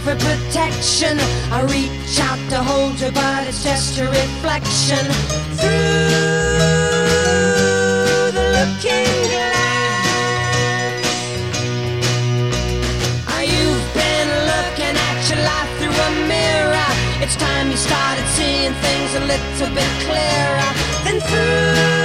for protection. I reach out to hold you, but it's just a reflection through the looking glass. You've been looking at your life through a mirror. It's time you started seeing things a little bit clearer than through